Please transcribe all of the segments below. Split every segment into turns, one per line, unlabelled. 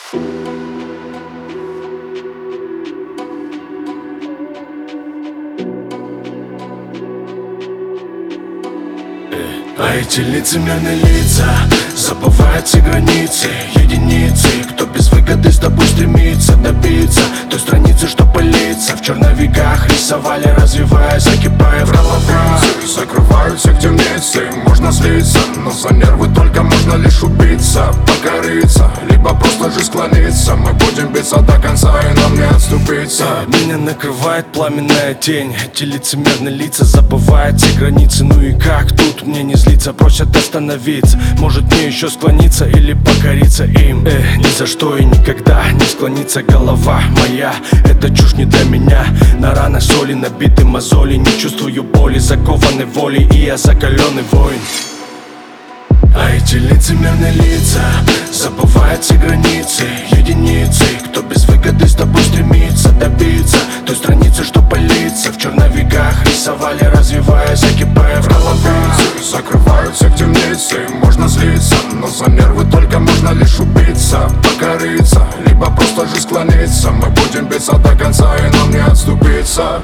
А эти лицемерные лица забывают все границы. Единицы, кто без выгоды с тобой стремится добиться той страницы, что пылится в черновиках рисовали, развивая, закипая в головах. Закрывают всех темницы, можно злиться, но за нервы только можно лишь убиться, покориться, либо просто же склониться. Мы будем биться до конца и нам не отступиться. Меня накрывает пламенная тень. Эти лицемерные лица забывают все границы. Ну и как тут мне не злиться, просят остановиться. Может мне еще склониться или покориться им? Ни за что и никогда не склонится голова моя. Это чушь не для меня. На ранах соли набиты мозоли. Не чувствую боли, закованы волей, и я закаленный воин. А эти лицемерные лица забывают все границы. Единицы, кто без выгоды с тобой стремится добиться той страницы, что пылится в черновиках рисовали, развивая, закипая в головах. Закрывают всех темницы, можно злиться, но за нервы только можно лишь убиться, покориться, либо просто же склониться. Мы будем биться до конца и нам не отступиться.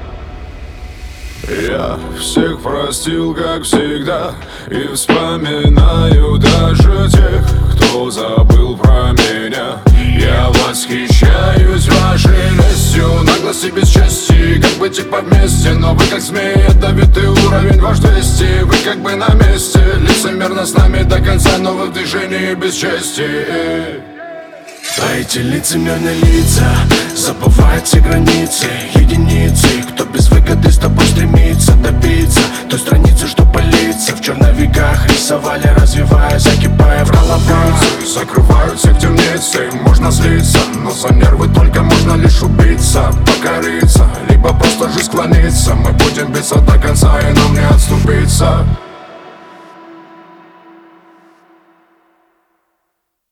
Я всех простил, как всегда, и вспоминаю даже тех, кто забыл про меня. Я восхищаюсь вашей лестью, наглости без чести. Как быть типа вместе, но вы как змеи, ядовитый уровень ваш 200. Вы как бы на месте, лицемерно с нами до конца, но вы в движении без чести. А эти лицемерные лица забывают все границы. Единицы, кто без выгоды с тобой стремится добиться той страницы, что пылится в черновиках рисовали, развивая, закипая в головах. Закрывают всех темницы, можно злиться, но за нервы только можно лишь убиться, покориться, либо просто же склониться. Мы будем биться до конца и нам не отступиться.